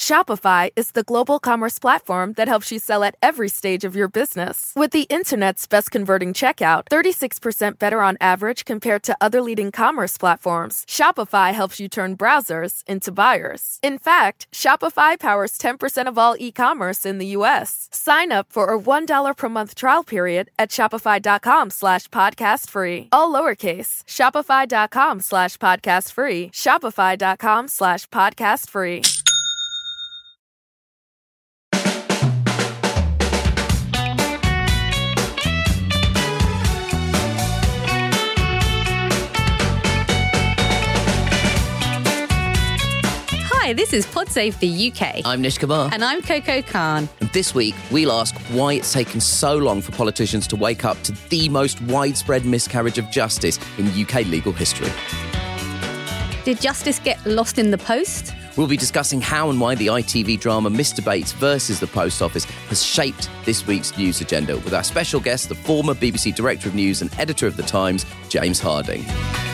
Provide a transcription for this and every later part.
Shopify is the global commerce platform that helps you sell at every stage of your business. With the internet's best converting checkout, 36% better on average compared to other leading commerce platforms, Shopify helps you turn browsers into buyers. In fact, Shopify powers 10% of all e-commerce in the U.S. Sign up for a $1 per month trial period at shopify.com/podcast-free. All lowercase, shopify.com/podcast-free, shopify.com/podcast-free. Hi, this is Pod Safety UK. I'm Nish Kumar. And I'm Coco Khan. And this week, we'll ask why it's taken so long for politicians to wake up to the most widespread miscarriage of justice in UK legal history. Did justice get lost in the post? We'll be discussing how and why the ITV drama Mr. Bates versus the Post Office has shaped this week's news agenda with our special guest, the former BBC Director of News and Editor of The Times, James Harding.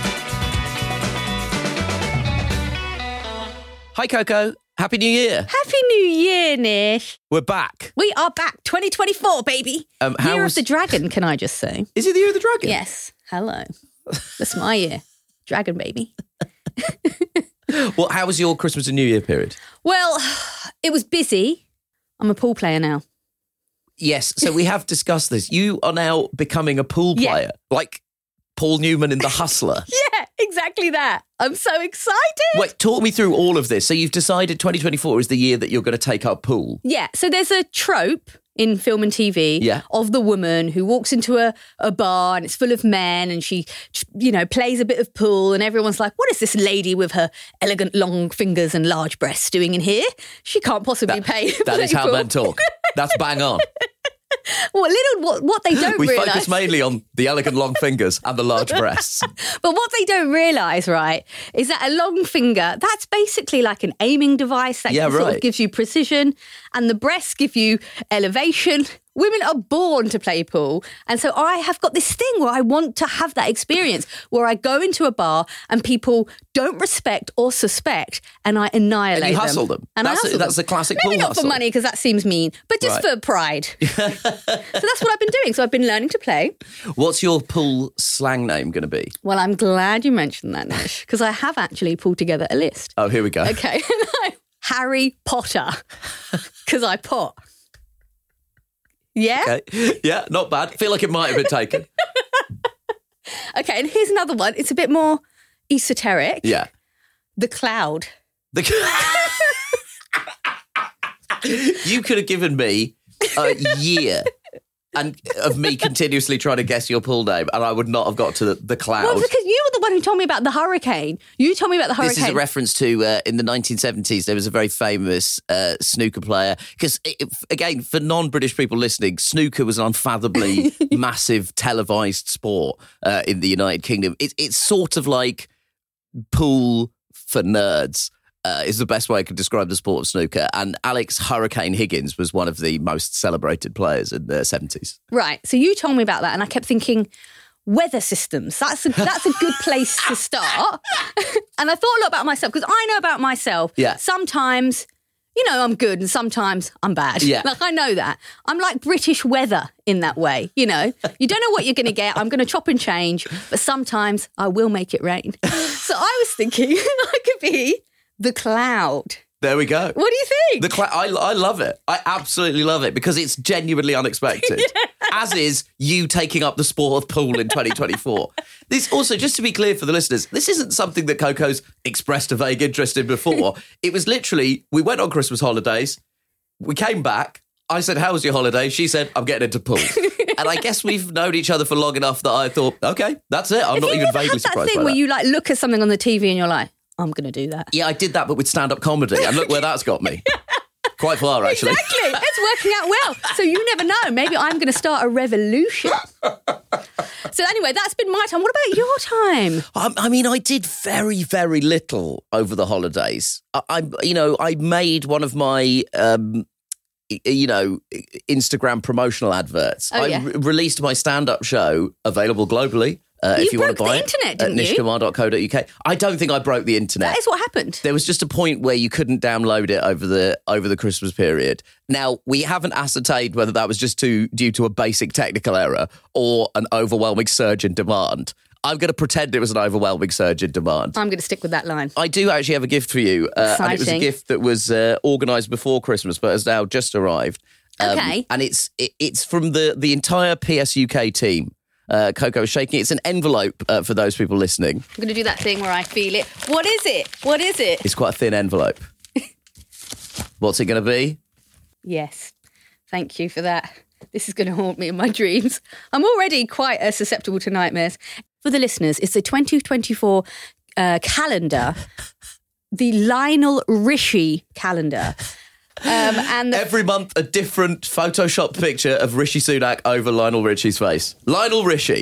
Hi, Coco. Happy New Year. Happy New Year, Nish. We're back. We are back. 2024, baby. Year of the Dragon, can I just say? Is it the Year of the Dragon? Yes. Hello. That's my year. Dragon, baby. Well, how was your Christmas and New Year period? Well, it was busy. I'm a pool player now. Yes, so we have discussed this. You are now becoming a pool player, like Paul Newman in The Hustler. Yeah, exactly that. I'm so excited. Wait, talk me through all of this. So you've decided 2024 is the year that you're going to take up pool. Yeah, so there's a trope in film and TV of the woman who walks into a bar and it's full of men and she, plays a bit of pool and everyone's like, what is this lady with her elegant long fingers and large breasts doing in here? She can't possibly play That is how pool. men talk. That's bang on. What they don't realise... We focus mainly on the elegant long fingers and the large breasts. But what they don't realise, right, is that a long finger, that's basically like an aiming device that sort of gives you precision, and the breasts give you elevation. Women are born to play pool. And so I have got this thing where I want to have that experience where I go into a bar and people don't respect or suspect and I annihilate them. And you hustle them. And that's the classic pool hustle. Maybe not hustle. for money because that seems mean, but just for pride. So that's what I've been doing. So I've been learning to play. What's your pool slang name going to be? Well, I'm glad you mentioned that, Nish, because I have actually pulled together a list. Oh, here we go. Okay. Harry Potter, because I pot. Yeah? Okay. Yeah, not bad. Feel like it might have been taken. Okay, and here's another one. It's a bit more esoteric. Yeah. The Cloud. You could have given me a year of me continuously trying to guess your pool name and I would not have got to the Cloud. Well, because you were the one who told me about the hurricane. You told me about the hurricane. This is a reference to, in the 1970s, there was a very famous snooker player. Because, again, for non-British people listening, snooker was an unfathomably massive televised sport in the United Kingdom. It's sort of like pool for nerds. Is the best way I could describe the sport of snooker. And Alex Hurricane Higgins was one of the most celebrated players in the 70s. Right. So you told me about that and I kept thinking, weather systems, that's a good place to start. And I thought a lot about myself because I know about myself. Yeah. Sometimes, I'm good and sometimes I'm bad. Yeah. Like, I know that. I'm like British weather in that way, You don't know what you're going to get. I'm going to chop and change, but sometimes I will make it rain. So I was thinking I could be the Cloud. There we go. What do you think? I love it. I absolutely love it because it's genuinely unexpected. As is you taking up the sport of pool in 2024. This also, just to be clear for the listeners, this isn't something that Coco's expressed a vague interest in before. It was literally, we went on Christmas holidays, we came back, I said, how was your holiday? She said, I'm getting into pool. And I guess we've known each other for long enough that I thought, okay, that's it. I'm not even vaguely surprised by that. Have that thing where you look at something on the TV and you're like, I'm going to do that. Yeah, I did that, but with stand-up comedy. And look where that's got me. Quite far, actually. Exactly. It's working out well. So you never know. Maybe I'm going to start a revolution. So anyway, that's been my time. What about your time? I mean, I did very, very little over the holidays. I made one of my... Instagram promotional adverts. Oh, yeah. I released my stand-up show, available globally, if you want to buy the internet, didn't at nishkumar.co.uk. I don't think I broke the internet. That is what happened. There was just a point where you couldn't download it over the Christmas period. Now, we haven't ascertained whether that was just due to a basic technical error or an overwhelming surge in demand. I'm going to pretend it was an overwhelming surge in demand. I'm going to stick with that line. I do actually have a gift for you. And it was a gift that was organised before Christmas, but has now just arrived. Okay. And it's from the entire PSUK team. Coco is shaking. It's an envelope for those people listening. I'm going to do that thing where I feel it. What is it? What is it? It's quite a thin envelope. What's it going to be? Yes. Thank you for that. This is going to haunt me in my dreams. I'm already quite susceptible to nightmares. For the listeners, it's the 2024 calendar, the Lionel Richie calendar. And every month, a different Photoshopped picture of Rishi Sunak over Lionel Richie's face. Lionel Richie.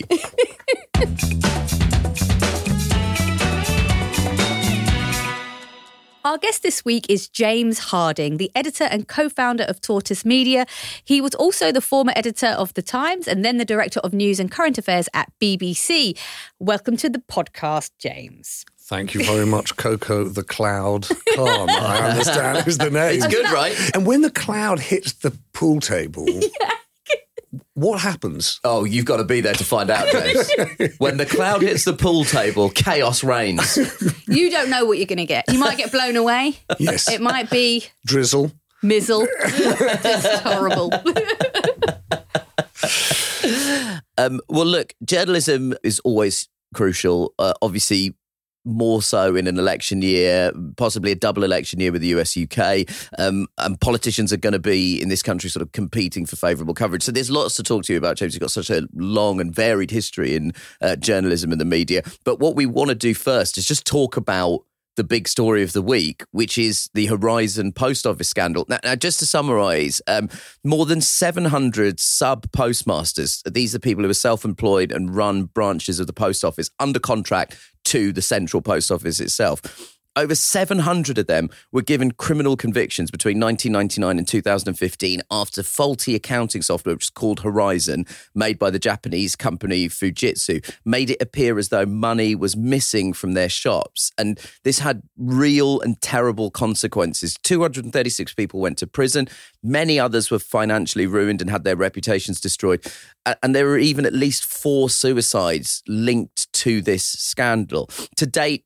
Our guest this week is James Harding, the editor and co-founder of Tortoise Media. He was also the former editor of The Times and then the director of news and current affairs at BBC. Welcome to the podcast, James. Thank you very much, Coco the Cloud Khan. I understand is the name. It's good, right? And when the cloud hits the pool table, what happens? Oh, you've got to be there to find out, James. When the cloud hits the pool table, chaos reigns. You don't know what you're going to get. You might get blown away. Yes. It might be... drizzle. Mizzle. It's horrible. Well, look, journalism is always crucial. Obviously, more so in an election year, possibly a double election year with the US-UK. And politicians are going to be in this country sort of competing for favourable coverage. So there's lots to talk to you about, James. You've got such a long and varied history in journalism and the media. But what we want to do first is just talk about the big story of the week, which is the Horizon post office scandal. Now just to summarise, more than 700 sub-postmasters, these are people who are self-employed and run branches of the post office under contract to the central post office itself. Over 700 of them were given criminal convictions between 1999 and 2015 after faulty accounting software, which is called Horizon, made by the Japanese company Fujitsu, made it appear as though money was missing from their shops. And this had real and terrible consequences. 236 people went to prison. Many others were financially ruined and had their reputations destroyed. And there were even at least 4 suicides linked to this scandal. To date,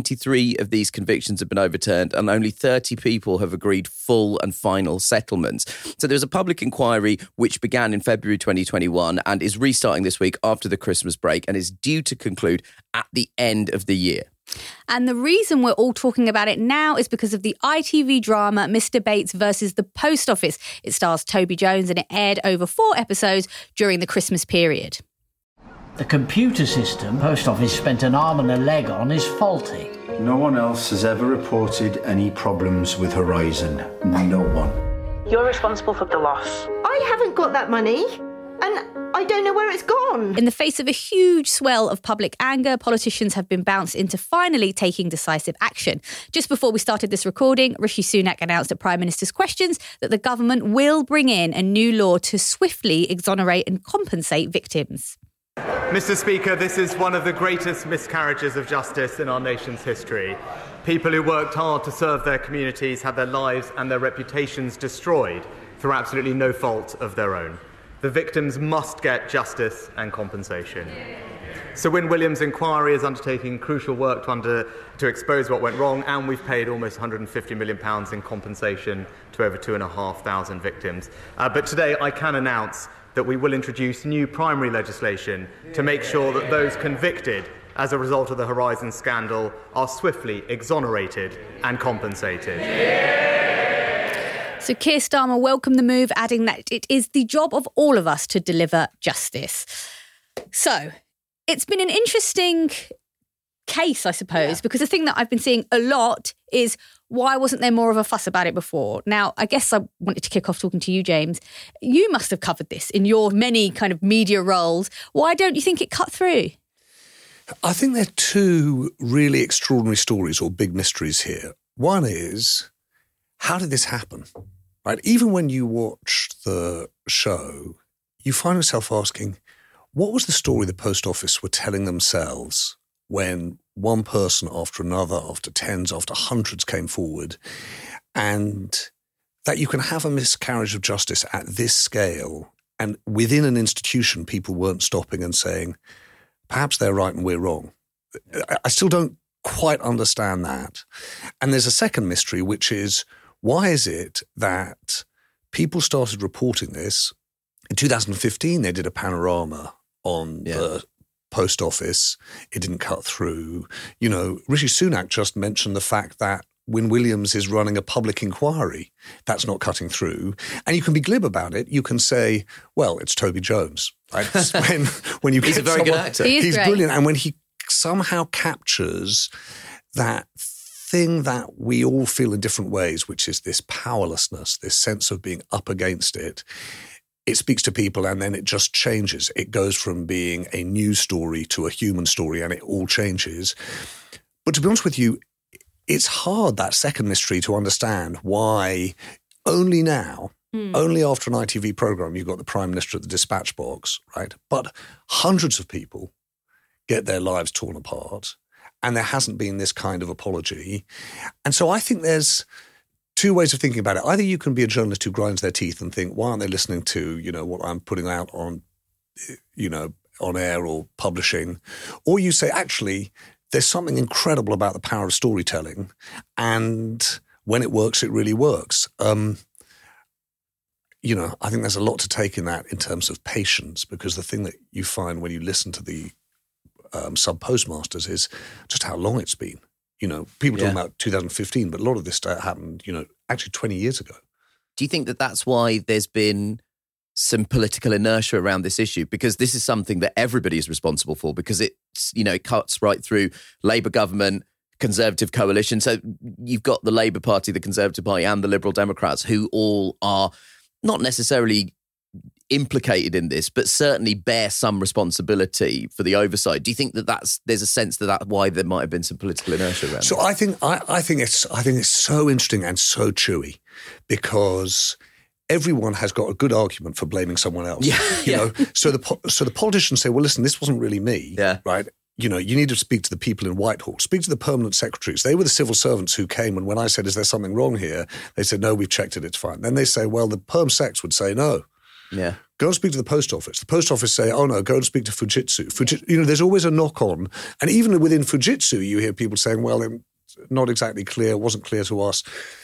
93 of these convictions have been overturned and only 30 people have agreed full and final settlements. So there was a public inquiry which began in February 2021 and is restarting this week after the Christmas break and is due to conclude at the end of the year. And the reason we're all talking about it now is because of the ITV drama Mr. Bates versus the Post Office. It stars Toby Jones and it aired over 4 episodes during the Christmas period. The computer system Post Office spent an arm and a leg on is faulty. No one else has ever reported any problems with Horizon. No one. You're responsible for the loss. I haven't got that money. And I don't know where it's gone. In the face of a huge swell of public anger, politicians have been bounced into finally taking decisive action. Just before we started this recording, Rishi Sunak announced at Prime Minister's Questions that the government will bring in a new law to swiftly exonerate and compensate victims. Mr. Speaker, this is one of the greatest miscarriages of justice in our nation's history. People who worked hard to serve their communities had their lives and their reputations destroyed through absolutely no fault of their own. The victims must get justice and compensation. Sir Win Williams' inquiry is undertaking crucial work to expose what went wrong, and we've paid almost £150 million in compensation to over 2,500 victims. But today I can announce that we will introduce new primary legislation to make sure that those convicted as a result of the Horizon scandal are swiftly exonerated and compensated. So Keir Starmer welcomed the move, adding that it is the job of all of us to deliver justice. So it's been an interesting case, I suppose, because the thing that I've been seeing a lot is why wasn't there more of a fuss about it before? Now, I guess I wanted to kick off talking to you, James. You must have covered this in your many kind of media roles. Why don't you think it cut through? I think there are 2 really extraordinary stories or big mysteries here. One is, how did this happen? Right? Even when you watch the show, you find yourself asking, what was the story the Post Office were telling themselves when one person after another, after tens, after hundreds came forward, and that you can have a miscarriage of justice at this scale, and within an institution, people weren't stopping and saying, perhaps they're right and we're wrong. I still don't quite understand that. And there's a second mystery, which is, why is it that people started reporting this? In 2015, they did a panorama on the Post Office. It didn't cut through. You know, Rishi Sunak just mentioned the fact that Wyn Williams is running a public inquiry. That's not cutting through. And you can be glib about it. You can say, well, it's Toby Jones. Right? when you He's a very good actor. He's brilliant. And when he somehow captures that thing that we all feel in different ways, which is this powerlessness, this sense of being up against it, it speaks to people, and then it just changes. It goes from being a news story to a human story, and it all changes. But to be honest with you, it's hard, that second mystery, to understand why only now, only after an ITV programme, you've got the Prime Minister at the dispatch box, right? But hundreds of people get their lives torn apart, and there hasn't been this kind of apology. And so I think there's two ways of thinking about it. Either you can be a journalist who grinds their teeth and think, why aren't they listening to, you know, what I'm putting out on, you know, on air or publishing? Or you say, actually, there's something incredible about the power of storytelling, and when it works, it really works. You know, I think there's a lot to take in that in terms of patience, because the thing that you find when you listen to the sub-postmasters is just how long it's been. You know, people talking about 2015, but a lot of this happened, you know, actually 20 years ago. Do you think that that's why there's been some political inertia around this issue? Because this is something that everybody is responsible for, because it's, you know, it cuts right through Labour government, Conservative coalition. So you've got the Labour Party, the Conservative Party and the Liberal Democrats, who all are not necessarily implicated in this, but certainly bear some responsibility for the oversight. Do you think that there's a sense that why there might have been some political inertia around? So I think it's so interesting and so chewy, because everyone has got a good argument for blaming someone else. You know, so the politicians say, well, listen, this wasn't really me, right? You know, you need to speak to the people in Whitehall, speak to the permanent secretaries. They were the civil servants who came, and when I said, is there something wrong here? They said, no, we've checked it, it's fine. Then they say, well, the perm secs would say no. Yeah. Go and speak to the Post Office. The Post Office say, oh no, go and speak to Fujitsu. You know, there's always a knock on. And even within Fujitsu, you hear people saying, well, it's not exactly clear, wasn't clear to us.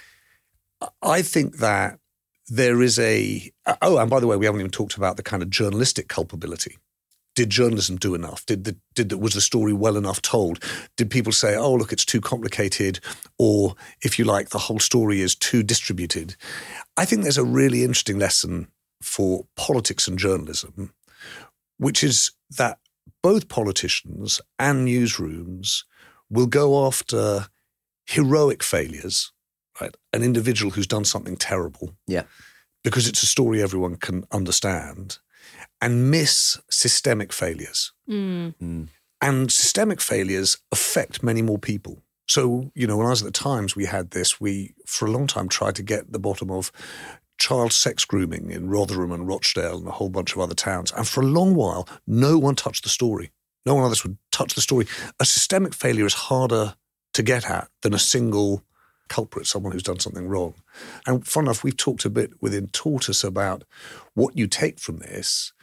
I think that there is and by the way, we haven't even talked about the kind of journalistic culpability. Did journalism do enough? Was the story well enough told? Did people say, oh, look, it's too complicated, or, if you like, the whole story is too distributed? I think there's a really interesting lesson for politics and journalism, which is that both politicians and newsrooms will go after heroic failures, right? An individual who's done something terrible, because it's a story everyone can understand, and miss systemic failures. And systemic failures affect many more people. So, you know, when I was at the Times, we had this. We, for a long time, tried to get the bottom of child sex grooming in Rotherham and Rochdale and a whole bunch of other towns. And for a long while, no one touched the story. No one else would touch the story. A systemic failure is harder to get at than a single culprit, someone who's done something wrong. And fun enough, we've talked a bit within Tortoise about what you take from this.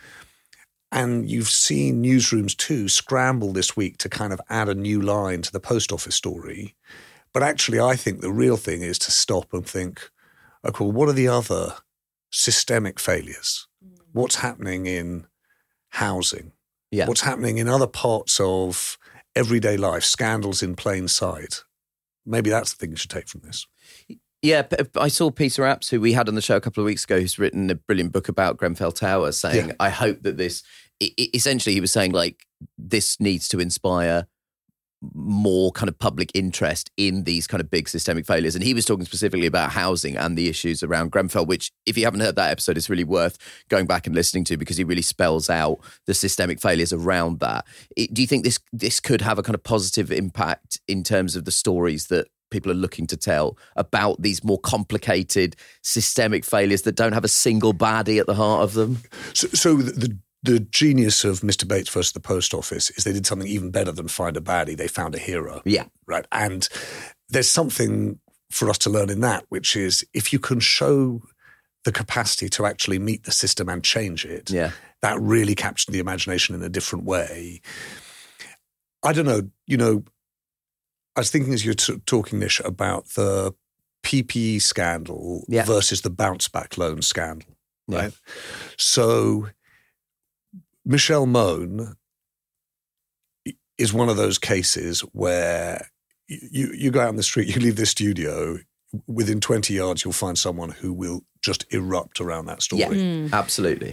And you've seen newsrooms too scramble this week to kind of add a new line to the Post Office story. But actually, I think the real thing is to stop and think, okay, well, what are the other systemic failures? What's happening in housing? What's happening in other parts of everyday life? Scandals in plain sight. Maybe that's the thing you should take from this. Yeah, I saw Peter Apps, who we had on the show a couple of weeks ago, who's written a brilliant book about Grenfell Tower, saying, I hope that this, essentially he was saying, like, this needs to inspire more kind of public interest in these kind of big systemic failures. And he was talking specifically about housing and the issues around Grenfell, which, if you haven't heard that episode, it's really worth going back and listening to, because he really spells out the systemic failures around that. Do you think this could have a kind of positive impact in terms of the stories that people are looking to tell about these more complicated systemic failures that don't have a single baddie at the heart of them? So the The genius of Mr. Bates versus the Post Office is they did something even better than find a baddie. They found a hero. Yeah. Right. And there's something for us to learn in that, which is if you can show the capacity to actually meet the system and change it, that really captured the imagination in a different way. I don't know, I was thinking as you were talking, Nish, about the PPE scandal versus the bounce back loan scandal, right? So Michelle Mone is one of those cases where you go out on the street, you leave this studio, within 20 yards you'll find someone who will just erupt around that story. Yeah, absolutely.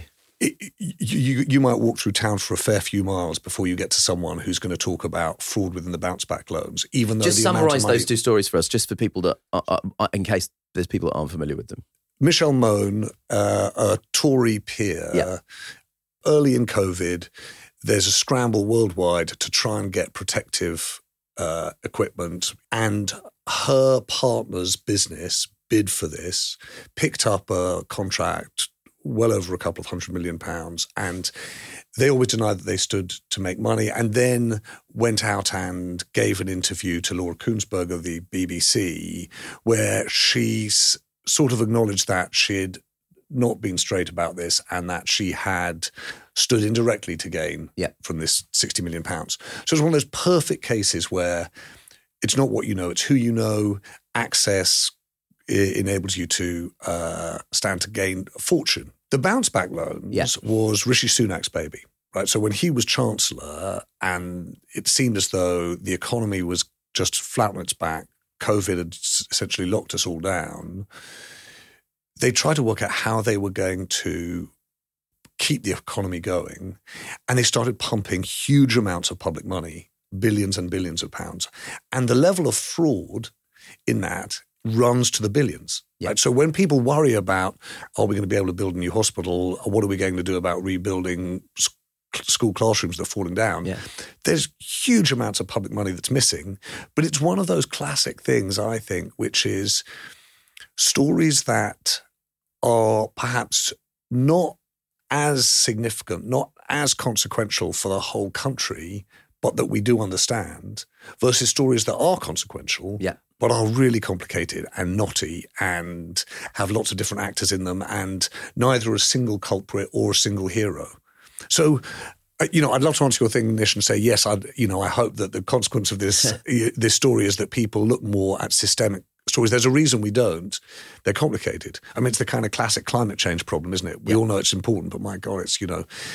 You might walk through town for a fair few miles before you get to someone who's going to talk about fraud within the bounce back loans, even though just summarise those two stories for us, just for people that, in case there's people that aren't familiar with them. Michelle Mone, a Tory peer, early in COVID, there's a scramble worldwide to try and get protective equipment, and her partner's business bid for this, picked up a contract well over a couple of £100 million, and they always denied that they stood to make money, and then went out and gave an interview to Laura Kuenssberg of the BBC, where she's sort of acknowledged that she'd not been straight about this and that she had stood indirectly to gain from this £60 million. So it's one of those perfect cases where it's not what you know, it's who you know. Access enables you to stand to gain a fortune. The bounce back loans was Rishi Sunak's baby, right? So when he was Chancellor and it seemed as though the economy was just flat on its back, COVID had essentially locked us all down, they tried to work out how they were going to keep the economy going, and they started pumping huge amounts of public money, billions and billions of pounds. And the level of fraud in that runs to the billions. Right? So when people worry about, are we going to be able to build a new hospital? Or what are we going to do about rebuilding school classrooms that are falling down? There's huge amounts of public money that's missing. But it's one of those classic things, I think, which is stories that are perhaps not as significant, not as consequential for the whole country, but that we do understand, versus stories that are consequential, but are really complicated and knotty and have lots of different actors in them, and neither a single culprit or a single hero. So, I'd love to answer your thing, Nish, and say, yes, I hope that the consequence of this this story is that people look more at systemic stories. There's a reason we don't. They're complicated. I mean, it's the kind of classic climate change problem, isn't it? We all know it's important, but my God, it's,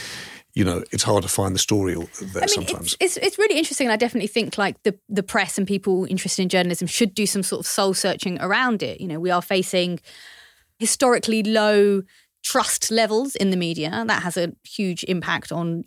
it's hard to find the story there sometimes. It's really interesting, and I definitely think like the press and people interested in journalism should do some sort of soul searching around it. We are facing historically low trust levels in the media, and that has a huge impact on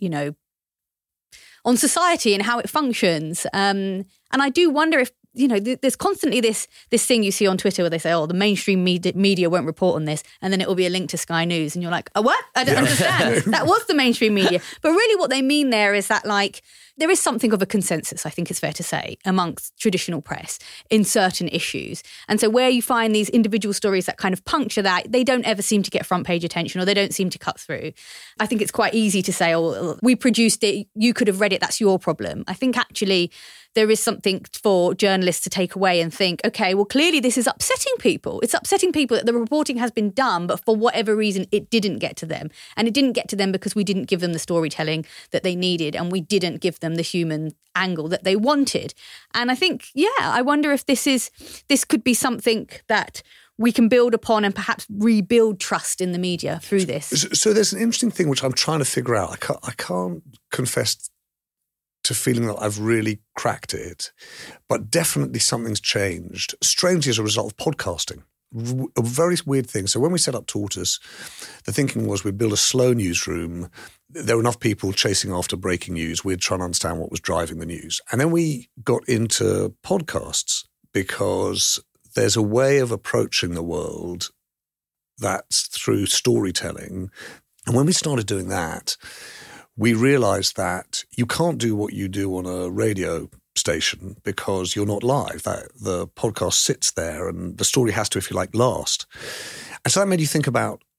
on society and how it functions. And I do wonder if there's constantly this thing you see on Twitter where they say, the mainstream media won't report on this, and then it will be a link to Sky News, and you're like, what? I don't understand. That was the mainstream media. But really what they mean there is that there is something of a consensus, I think it's fair to say, amongst traditional press in certain issues. And so where you find these individual stories that kind of puncture that, they don't ever seem to get front page attention, or they don't seem to cut through. I think it's quite easy to say, we produced it, you could have read it, that's your problem. I think actually there is something for journalists to take away and think, okay, well, clearly this is upsetting people. It's upsetting people that the reporting has been done, but for whatever reason, it didn't get to them. And it didn't get to them because we didn't give them the storytelling that they needed, and we didn't give them the human angle that they wanted. And I think, I wonder if this could be something that we can build upon and perhaps rebuild trust in the media through this. So there's an interesting thing which I'm trying to figure out. I can't confess to feeling that I've really cracked it, but definitely something's changed, strangely as a result of podcasting. A very weird thing. So when we set up Tortoise, the thinking was we'd build a slow newsroom. There were enough people chasing after breaking news. We'd try and understand what was driving the news. And then we got into podcasts because there's a way of approaching the world that's through storytelling. And when we started doing that, we realized that you can't do what you do on a radio station because you're not live. The podcast sits there and the story has to, if you like, last. And so that made you think about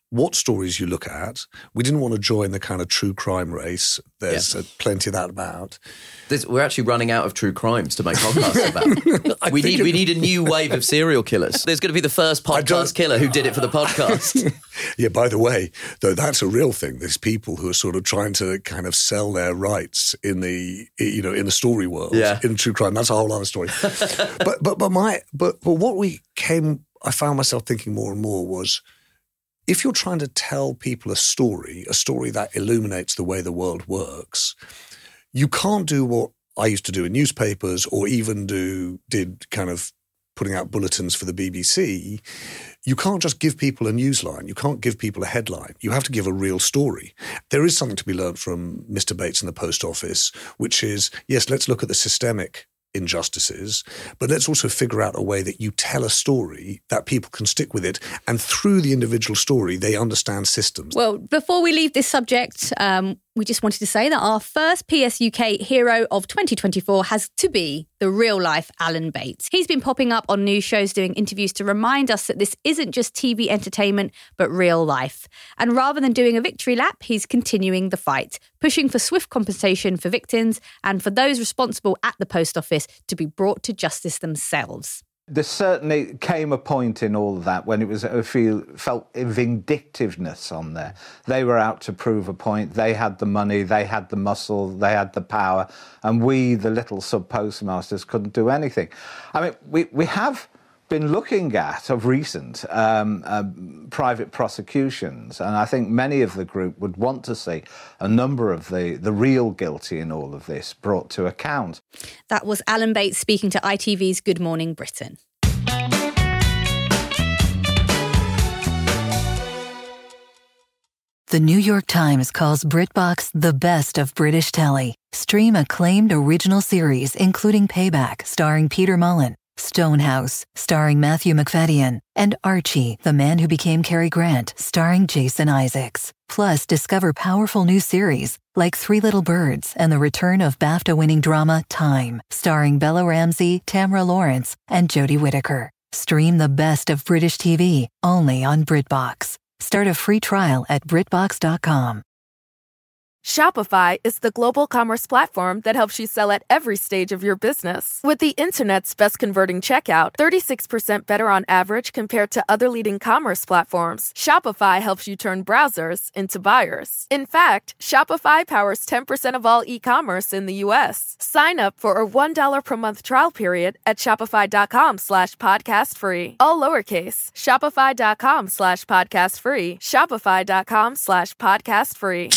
what stories you look at. We didn't want to join the kind of true crime race. There's plenty of that about. We're actually running out of true crimes to make podcasts about. we need a new wave of serial killers. There's going to be the first podcast killer who did it for the podcast. Yeah, by the way, though, that's a real thing. There's people who are sort of trying to kind of sell their rights in the story world, in true crime. That's a whole other story. but what I found myself thinking more and more was, if you're trying to tell people a story that illuminates the way the world works, you can't do what I used to do in newspapers or even did kind of putting out bulletins for the BBC. You can't just give people a newsline. You can't give people a headline. You have to give a real story. There is something to be learned from Mr. Bates and the Post Office, which is, yes, let's look at the systemic injustices, but let's also figure out a way that you tell a story that people can stick with it, and through the individual story they understand systems. Well, before we leave this subject, we just wanted to say that our first PSUK hero of 2024 has to be the real-life Alan Bates. He's been popping up on news shows doing interviews to remind us that this isn't just TV entertainment, but real life. And rather than doing a victory lap, he's continuing the fight, pushing for swift compensation for victims and for those responsible at the post office to be brought to justice themselves. There certainly came a point in all of that when it was felt vindictiveness on there. They were out to prove a point. They had the money, they had the muscle, they had the power, and we, the little sub-postmasters, couldn't do anything. I mean, we have been looking at, of recent, private prosecutions, and I think many of the group would want to see a number of the real guilty in all of this brought to account. That was Alan Bates speaking to ITV's Good Morning Britain. The New York Times calls BritBox the best of British telly. Stream acclaimed original series including Payback, starring Peter Mullen, Stonehouse, starring Matthew Macfadyen, and Archie, the Man Who Became Cary Grant, starring Jason Isaacs. Plus, discover powerful new series like Three Little Birds and the return of BAFTA-winning drama Time, starring Bella Ramsey, Tamra Lawrence, and Jodie Whittaker. Stream the best of British TV only on BritBox. Start a free trial at BritBox.com. Shopify is the global commerce platform that helps you sell at every stage of your business. With the internet's best converting checkout, 36% better on average compared to other leading commerce platforms, Shopify helps you turn browsers into buyers. In fact, Shopify powers 10% of all e-commerce in the U.S. Sign up for a $1 per month trial period at shopify.com/podcastfree. All lowercase, shopify.com/podcastfree, shopify.com/podcastfree.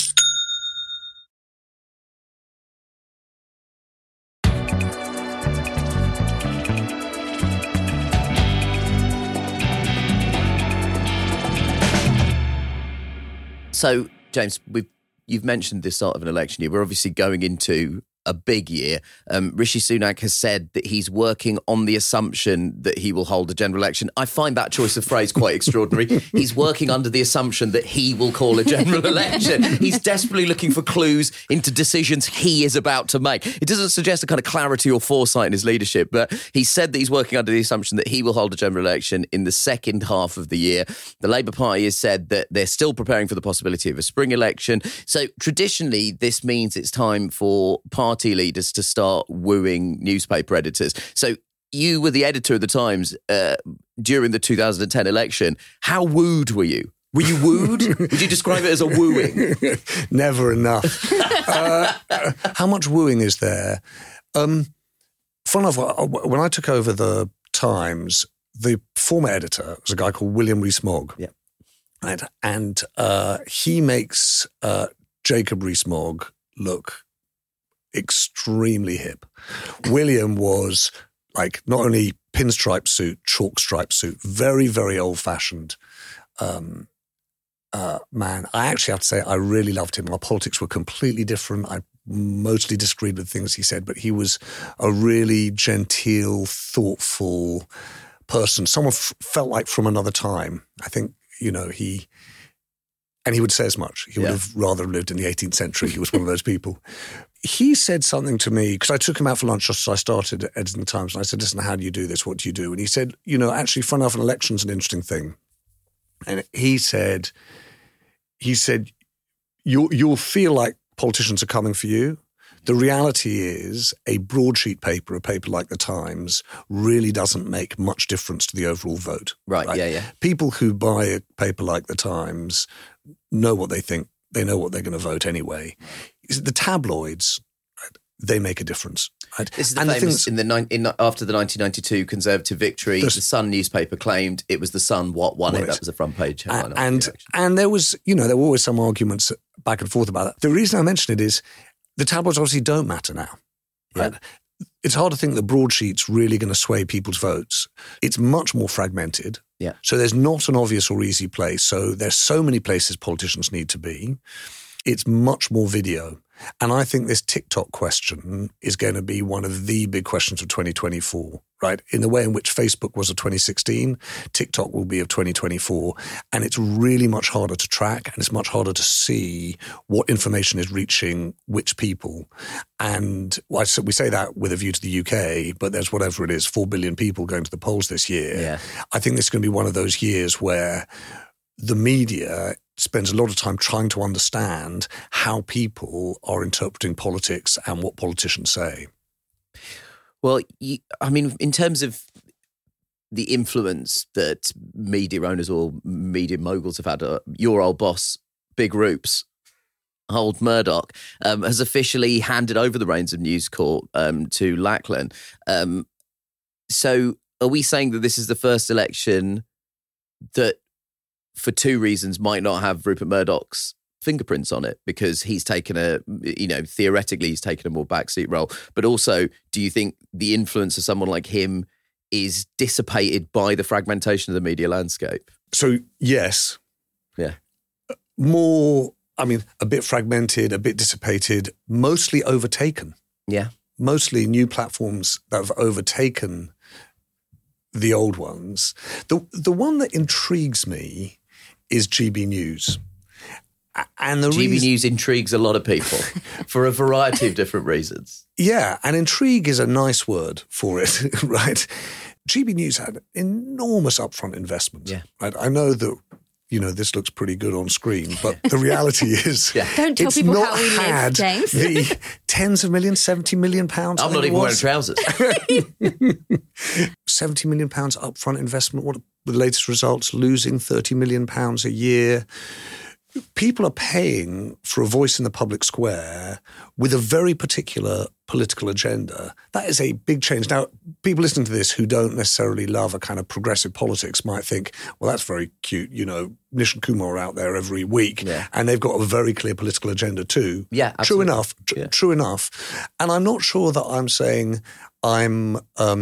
So, James, you've mentioned the start of an election year. We're obviously going into a big year. Rishi Sunak has said that he's working on the assumption that he will hold a general election. I find that choice of phrase quite extraordinary. He's working under the assumption that he will call a general election. He's desperately looking for clues into decisions he is about to make. It doesn't suggest a kind of clarity or foresight in his leadership, but he said that he's working under the assumption that he will hold a general election in the second half of the year. The Labour Party has said that they're still preparing for the possibility of a spring election. So traditionally, this means it's time for party leaders to start wooing newspaper editors. So you were the editor of the Times during the 2010 election. How wooed were you? Were you wooed? Would you describe it as a wooing? Never enough. How much wooing is there? Fun enough, when I took over the Times, the former editor was a guy called William Rees-Mogg. Yeah. Right? And he makes Jacob Rees-Mogg look extremely hip. William was like not only pinstripe suit, chalk stripe suit, very, very old-fashioned man. I actually have to say I really loved him. Our politics were completely different. I mostly disagreed with things he said, but he was a really genteel, thoughtful person. Someone felt like from another time. I think, he would say as much. He would have rather lived in the 18th century. He was one of those people. He said something to me, because I took him out for lunch just as I started editing the Times, and I said, listen, how do you do this? What do you do? And he said, actually, fun enough, an election's an interesting thing. And he said, you'll feel like politicians are coming for you. The reality is a broadsheet paper, a paper like The Times, really doesn't make much difference to the overall vote. Right? Yeah. People who buy a paper like The Times know what they think. They know what they're going to vote anyway. The tabloids, they make a difference. Right? This is the famous, after the 1992 Conservative victory, the Sun newspaper claimed it was the Sun what won it. That was the front page headline. And there was, there were always some arguments back and forth about that. The reason I mention it is the tabloids obviously don't matter now. Right? Yeah. It's hard to think that broadsheets really going to sway people's votes. It's much more fragmented. Yeah. So there's not an obvious or easy place. So there's so many places politicians need to be. It's much more video. And I think this TikTok question is going to be one of the big questions of 2024, right? In the way in which Facebook was of 2016, TikTok will be of 2024. And it's really much harder to track, and it's much harder to see what information is reaching which people. And we say that with a view to the UK, but there's whatever it is, 4 billion people going to the polls this year. Yeah. I think this is going to be one of those years where the media spends a lot of time trying to understand how people are interpreting politics and what politicians say. Well, in terms of the influence that media owners or media moguls have had, your old boss, Big Roops, old Murdoch, has officially handed over the reins of News Corp to Lachlan. So are we saying that this is the first election that, for two reasons, might not have Rupert Murdoch's fingerprints on it, because he's taken theoretically he's taken a more backseat role, but also, do you think the influence of someone like him is dissipated by the fragmentation of the media landscape? So, yes. Yeah. More, a bit fragmented, a bit dissipated, mostly overtaken. Yeah. Mostly new platforms that have overtaken the old ones. The one that intrigues me is GB News. And GB News intrigues a lot of people for a variety of different reasons. Yeah, and intrigue is a nice word for it, right? GB News had enormous upfront investment. Yeah. Right? I know that, this looks pretty good on screen, but the reality is Don't tell people how we live, James. The tens of millions, 70 million pounds. I'm not even wearing trousers. 70 million pounds upfront investment. What are the latest results? Losing 30 million pounds a year. People are paying for a voice in the public square with a very particular political agenda. That is a big change. Now, people listening to this who don't necessarily love a kind of progressive politics might think, well, that's very cute. Nish and Kumar are out there every week, and they've got a very clear political agenda too. Yeah, absolutely. True enough. And I'm not sure that I'm saying I'm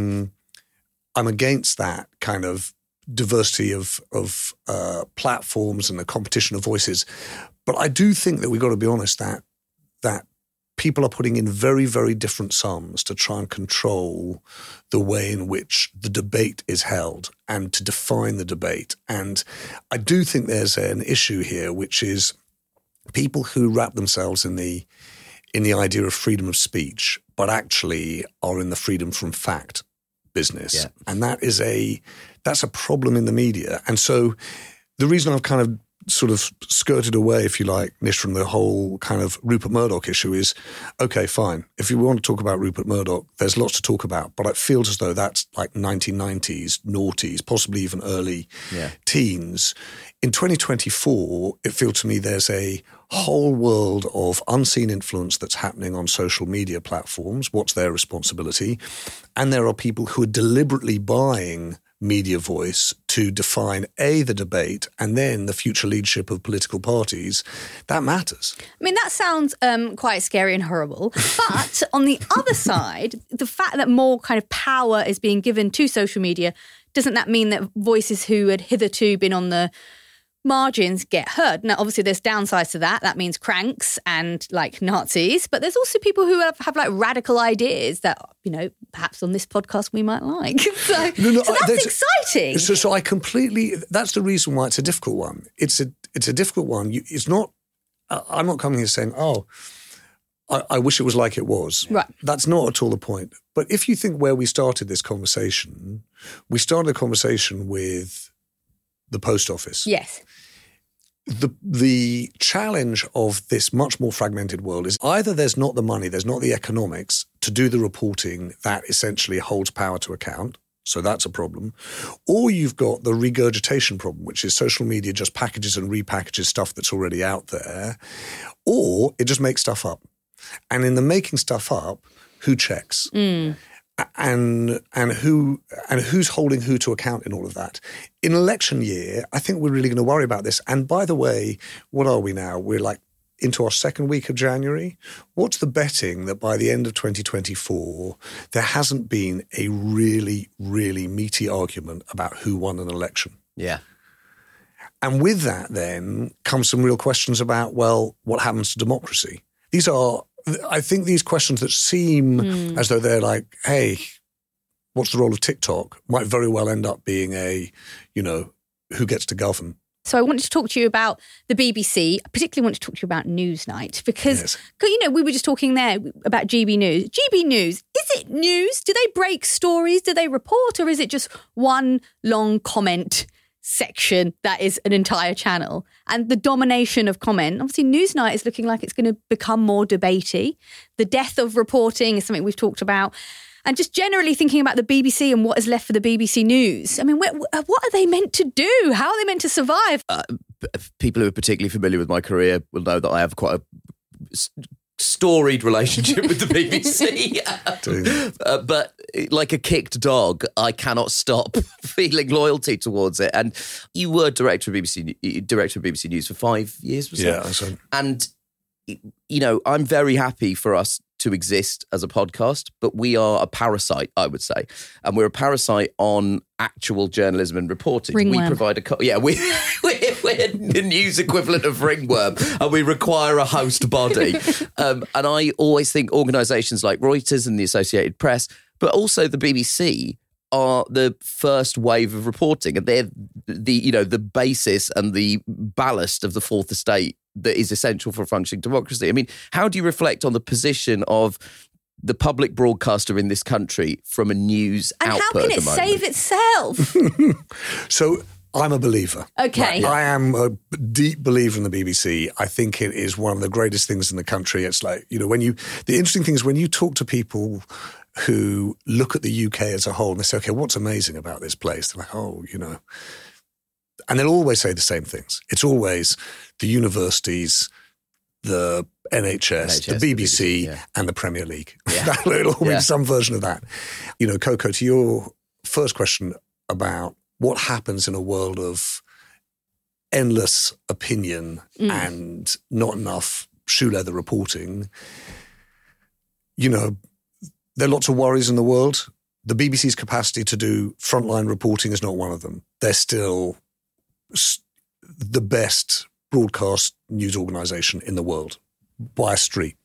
against that kind of diversity of platforms and the competition of voices. But I do think that we've got to be honest that people are putting in very, very different sums to try and control the way in which the debate is held and to define the debate. And I do think there's an issue here, which is people who wrap themselves in the idea of freedom of speech, but actually are in the freedom from fact business. Yeah. And that's a problem in the media. And so the reason I've kind of sort of skirted away, if you like, Nish, from the whole kind of Rupert Murdoch issue is, okay, fine. If you want to talk about Rupert Murdoch, there's lots to talk about, but it feels as though that's like 1990s, noughties, possibly even early teens. In 2024, it feels to me there's a whole world of unseen influence that's happening on social media platforms. What's their responsibility? And there are people who are deliberately buying media voice to define the debate and then the future leadership of political parties. That matters. That sounds quite scary and horrible. But on the other side, the fact that more kind of power is being given to social media, doesn't that mean that voices who had hitherto been on the margins get heard? Now, obviously, there's downsides to that. That means cranks and like Nazis. But there's also people who have like radical ideas that, perhaps on this podcast we might like. So that's exciting. So I completely, that's the reason why it's a difficult one. It's a difficult one. It's not, I'm not coming here saying, I wish it was like it was. Right. That's not at all the point. But if you think where we started this conversation, we started a conversation with the post office. Yes. The challenge of this much more fragmented world is either there's not the money, there's not the economics to do the reporting that essentially holds power to account. So that's a problem. Or you've got the regurgitation problem, which is social media just packages and repackages stuff that's already out there. Or it just makes stuff up. And in the making stuff up, who checks? And who's holding who to account in all of that? In election year, I think we're really going to worry about this. And by the way, what are we now? We're like into our second week of January. What's the betting that by the end of 2024, there hasn't been a really, really meaty argument about who won an election? Yeah. And with that then comes some real questions about, well, what happens to democracy? These are, I think, these questions that seem as though they're like, hey, what's the role of TikTok? Might very well end up being a, who gets to govern? So I wanted to talk to you about the BBC. I particularly want to talk to you about Newsnight because, we were just talking there about GB News. GB News, is it news? Do they break stories? Do they report? Or is it just one long comment section that is an entire channel? And the domination of comment, obviously Newsnight is looking like it's going to become more debatey. The death of reporting is something we've talked about. And just generally thinking about the BBC and what is left for the BBC News. I mean, what are they meant to do? How are they meant to survive? People who are particularly familiar with my career will know that I have quite a storied relationship with the BBC. But like a kicked dog, I cannot stop feeling loyalty towards it. And you were director of BBC News for 5 years, was it? Yeah, that's right. And, I'm very happy for us to exist as a podcast, but we are a parasite, I would say. And we're a parasite on actual journalism and reporting. Ringworm. We provide we're the news equivalent of ringworm, and we require a host body. And I always think organisations like Reuters and the Associated Press, but also the BBC, are the first wave of reporting, and they're the basis and the ballast of the fourth estate that is essential for a functioning democracy. I mean, how do you reflect on the position of the public broadcaster in this country from a news output at the moment? And how can it save itself? So I'm a believer. Okay. I am a deep believer in the BBC. I think it is one of the greatest things in the country. It's like, the interesting thing is when you talk to people who look at the UK as a whole and they say, okay, what's amazing about this place? They're like, and they'll always say the same things. It's always the universities, the NHS, the BBC, and the Premier League. Yeah. It'll always be some version of that. Coco, to your first question about what happens in a world of endless opinion and not enough shoe leather reporting, there are lots of worries in the world. The BBC's capacity to do frontline reporting is not one of them. They're still the best broadcast news organisation in the world by a street.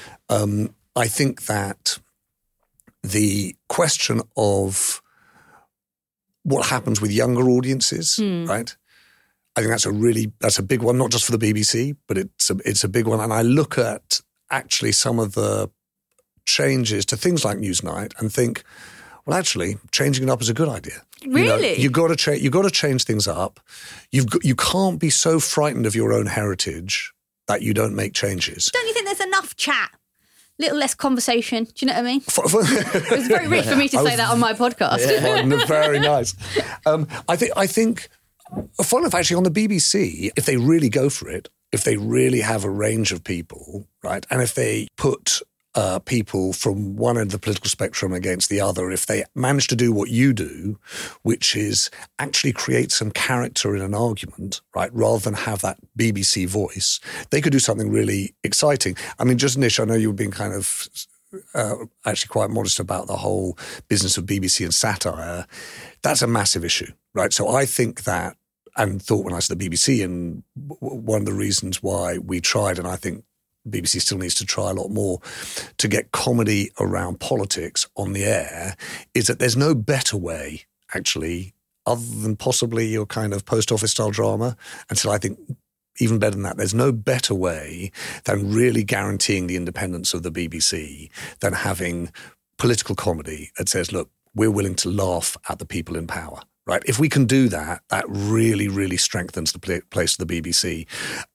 I think that the question of what happens with younger audiences, right? I think that's a big one, not just for the BBC, but it's a big one. And I look at actually some of the changes to things like Newsnight and think, well, actually, changing it up is a good idea. Really? You've got to change things up. You can't be so frightened of your own heritage that you don't make changes. Don't you think there's enough chat? Little less conversation. Do you know what I mean? It was very rich for me to say that on my podcast. Yeah, very nice. I think, fun enough, actually, on the BBC, if they really go for it, if they really have a range of people, right, and if they put people from one end of the political spectrum against the other, if they manage to do what you do, which is actually create some character in an argument, right, rather than have that BBC voice, they could do something really exciting. I mean, just Nish, I know you've been kind of actually quite modest about the whole business of BBC and satire. That's a massive issue, right? So I think that, and thought when I said the BBC, and one of the reasons why we tried, and I think BBC still needs to try a lot more to get comedy around politics on the air, is that there's no better way, actually, other than possibly your kind of post office style drama, until I think even better than that, there's no better way than really guaranteeing the independence of the BBC than having political comedy that says, look, we're willing to laugh at the people in power. right? If we can do that, that really, really strengthens the place of the BBC.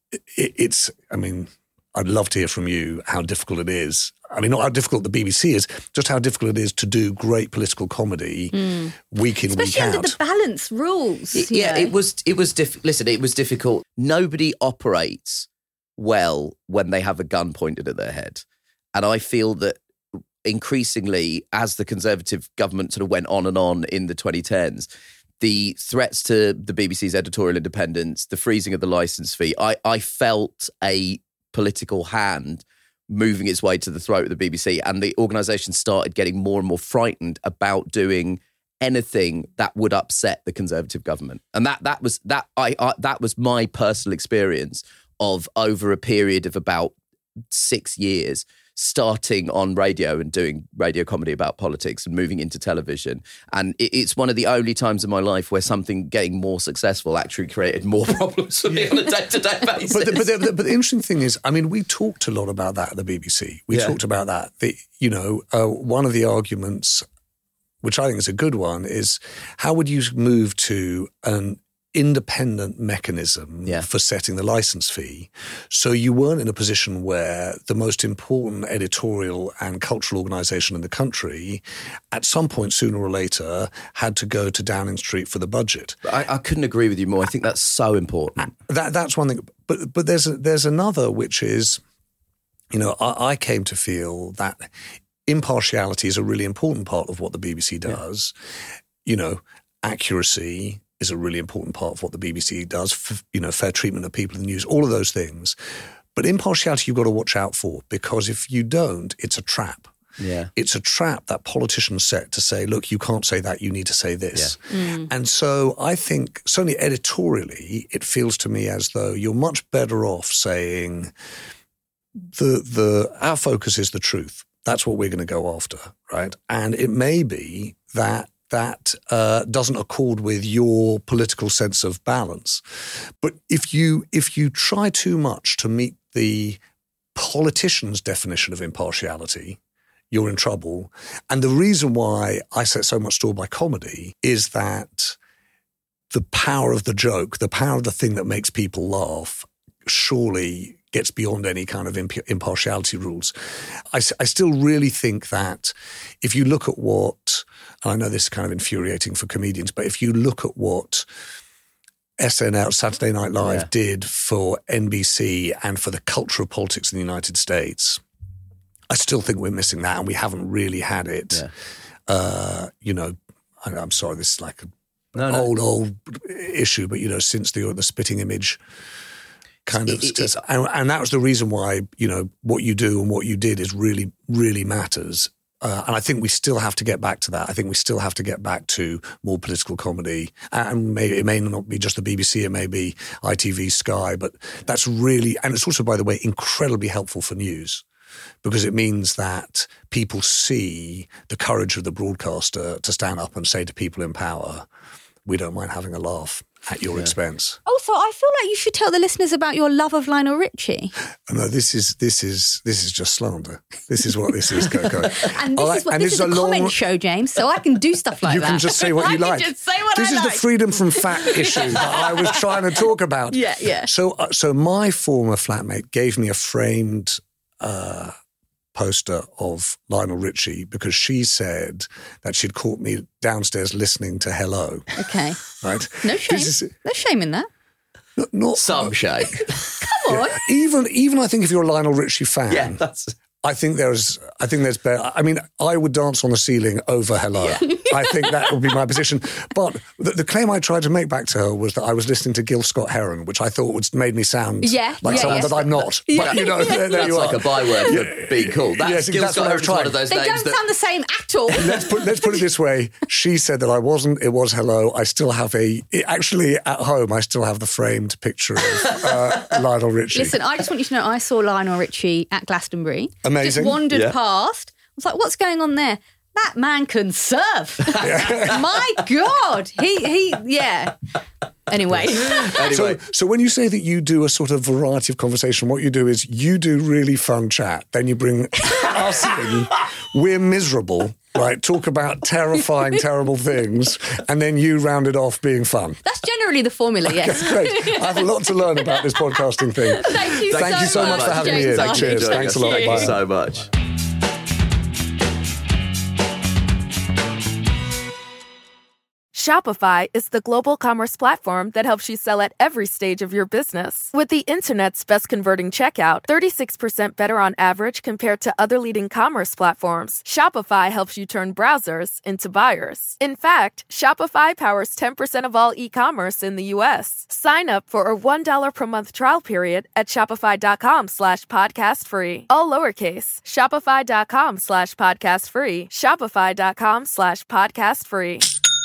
I'd love to hear from you how difficult it is. I mean, not how difficult the BBC is, just how difficult it is to do great political comedy week in, especially week out. under the balance rules. It was Listen, it was difficult. Nobody operates well when they have a gun pointed at their head. And I feel that increasingly, as the Conservative government sort of went on and on in the 2010s, the threats to the BBC's editorial independence, the freezing of the licence fee, I felt a political hand moving its way to the throat of the BBC, and the organisation started getting more and more frightened about doing anything that would upset the Conservative government. And that was my personal experience of over a period of about 6 years, starting on radio and doing radio comedy about politics and moving into television. And it's one of the only times in my life where something getting more successful actually created more problems for me on a day-to-day basis. But the interesting thing is, I mean, we talked a lot about that at the BBC. We talked about that. One of the arguments, which I think is a good one, is how would you move to an independent mechanism for setting the licence fee, so you weren't in a position where the most important editorial and cultural organisation in the country at some point sooner or later had to go to Downing Street for the budget. I couldn't agree with you more. I think that's so important. That's one thing. But there's another, which is, I came to feel that impartiality is a really important part of what the BBC does. Accuracy is a really important part of what the BBC does, fair treatment of people in the news, all of those things. But impartiality you've got to watch out for, because if you don't, it's a trap. Yeah. It's a trap that politicians set to say, look, you can't say that, you need to say this. Yeah. And so I think, certainly editorially, it feels to me as though you're much better off saying our focus is the truth. That's what we're going to go after, right? And it may be that doesn't accord with your political sense of balance. But if you try too much to meet the politician's definition of impartiality, you're in trouble. And the reason why I set so much store by comedy is that the power of the joke, the power of the thing that makes people laugh, surely gets beyond any kind of impartiality rules. I still really think that if you look at what, and I know this is kind of infuriating for comedians, but if you look at what SNL, Saturday Night Live, did for NBC and for the culture of politics in the United States, I still think we're missing that, and we haven't really had it. Yeah. I'm sorry, this is like an old issue, but since the Spitting Image kind of, and that was the reason why what you do and what you did is really, really matters. And I think we still have to get back to that. I think we still have to get back to more political comedy. And it may not be just the BBC, it may be ITV, Sky, but that's really, and it's also, by the way, incredibly helpful for news, because it means that people see the courage of the broadcaster to stand up and say to people in power, we don't mind having a laugh at your expense. Also, I feel like you should tell the listeners about your love of Lionel Richie. No, this is just slander. This is what this is, Coco. And this is a comment show, James, so I can do stuff like that. You can just say what you like. Just say what this I is like. The freedom from fact issue that I was trying to talk about. Yeah. So my former flatmate gave me a framed poster of Lionel Richie because she said that she'd caught me downstairs listening to Hello. Okay. Right? No shame. No shame in that. Not some shame. Come on. Even I think if you're a Lionel Richie fan, I think there's better. I mean, I would dance on the ceiling over Hello. Yeah. I think that would be my position. But the claim I tried to make back to her was that I was listening to Gil Scott-Heron, which I thought made me sound like someone that I'm not. Yeah. But there that's you like are. a byword for being cool. Gil Scott-Heron's one of those they names don't sound the same at all. Let's put it this way. She said that I wasn't. It was Hello. I still have actually at home, I still have the framed picture of Lionel Richie. Listen, I just want you to know I saw Lionel Richie at Glastonbury. Amazing. Just wandered past. I was like, what's going on there? That man can surf. My God. He. Anyway. So when you say that you do a sort of variety of conversation, what you do is you do really fun chat. Then you bring us in. We're miserable. right, talk about terrifying, terrible things, and then you round it off being fun. That's generally the formula, yes. Great. I have a lot to learn about this podcasting thing. Thank you so much for having me in. Cheers. Thanks a lot. Thank you so much. Shopify is the global commerce platform that helps you sell at every stage of your business. With the internet's best converting checkout, 36% better on average compared to other leading commerce platforms, Shopify helps you turn browsers into buyers. In fact, Shopify powers 10% of all e-commerce in the U.S. Sign up for a $1 per month trial period at shopify.com/podcastfree. All lowercase, shopify.com/podcastfree, shopify.com/podcastfree.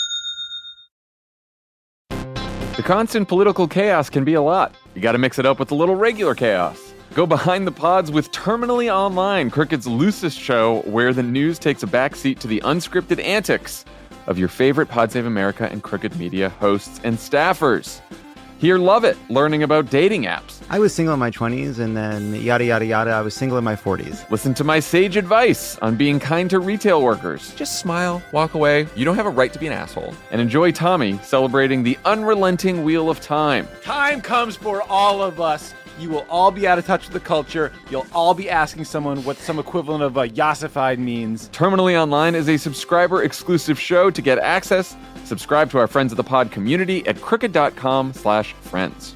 The constant political chaos can be a lot. You gotta mix it up with a little regular chaos. Go behind the pods with Terminally Online, Crooked's loosest show where the news takes a backseat to the unscripted antics of your favorite Pod Save America and Crooked Media hosts and staffers. Hear Love It, learning about dating apps. I was single in my 20s, and then yada, yada, yada, I was single in my 40s. Listen to my sage advice on being kind to retail workers. Just smile, walk away. You don't have a right to be an asshole. And enjoy Tommy celebrating the unrelenting wheel of time. Time comes for all of us. You will all be out of touch with the culture. You'll all be asking someone what some equivalent of yassified means. Terminally Online is a subscriber-exclusive show. To get access, subscribe to our Friends of the Pod community at crooked.com/friends.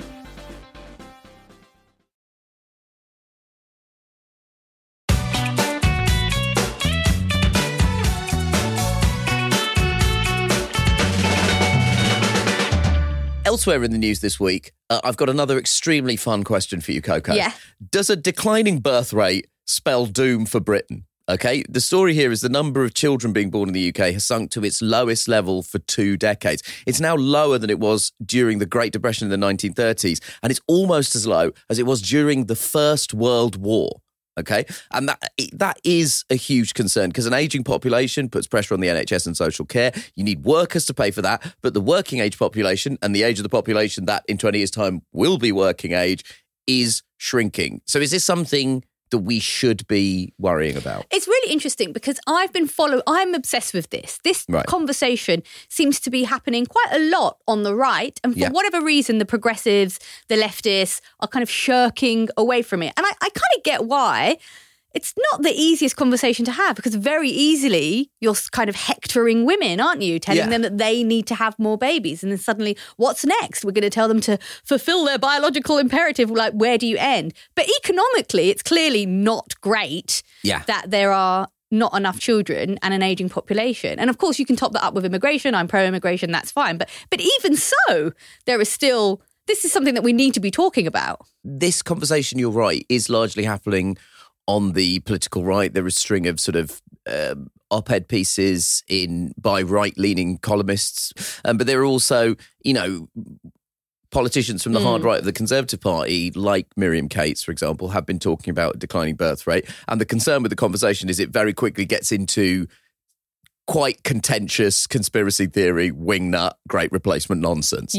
Elsewhere in the news this week, I've got another extremely fun question for you, Coco. Yeah. Does a declining birth rate spell doom for Britain? Okay, the story here is the number of children being born in the UK has sunk to its lowest level for 2 decades. It's now lower than it was during the Great Depression in the 1930s, and it's almost as low as it was during the First World War. Okay, and that is a huge concern because an ageing population puts pressure on the NHS and social care. You need workers to pay for that, but the working age population and the age of the population that in 20 years' time will be working age is shrinking. So is this something that we should be worrying about? It's really interesting because I'm obsessed with this. This conversation seems to be happening quite a lot on the right. And for whatever reason, the progressives, the leftists are kind of shirking away from it. And I kind of get why. It's not the easiest conversation to have because very easily you're kind of hectoring women, aren't you? Telling them that they need to have more babies. And then suddenly, what's next? We're going to tell them to fulfill their biological imperative. Like, where do you end? But economically, it's clearly not great that there are not enough children and an ageing population. And of course, you can top that up with immigration. I'm pro-immigration, that's fine. But even so, there is still, this is something that we need to be talking about. This conversation, you're right, is largely happening on the political right. There is a string of sort of op-ed pieces by right-leaning columnists. But there are also, politicians from the hard right of the Conservative Party, like Miriam Cates, for example, have been talking about a declining birth rate. And the concern with the conversation is it very quickly gets into quite contentious conspiracy theory, wingnut, great replacement nonsense.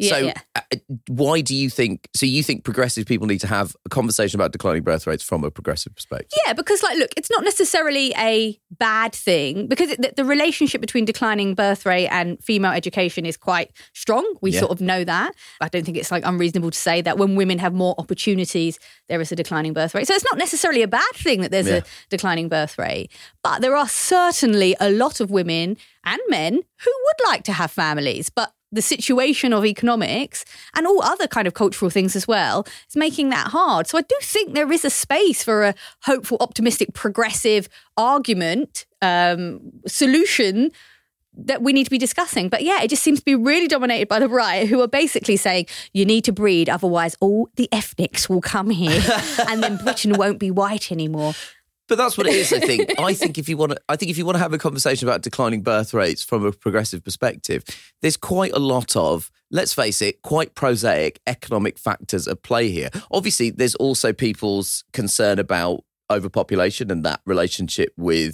Why do you think, you think progressive people need to have a conversation about declining birth rates from a progressive perspective? Yeah, because look, it's not necessarily a bad thing because the relationship between declining birth rate and female education is quite strong. We sort of know that. I don't think it's unreasonable to say that when women have more opportunities, there is a declining birth rate. So it's not necessarily a bad thing that there's a declining birth rate. But there are certainly a lot of women and men who would like to have families, but the situation of economics and all other kind of cultural things as well is making that hard. So I do think there is a space for a hopeful, optimistic, progressive argument, solution that we need to be discussing. But it just seems to be really dominated by the right, who are basically saying you need to breed, otherwise all the ethnics will come here and then Britain won't be white anymore. But that's what it is, I think. I think if you want to have a conversation about declining birth rates from a progressive perspective, there's quite a lot of, let's face it, quite prosaic economic factors at play here. Obviously, there's also people's concern about overpopulation and that relationship with,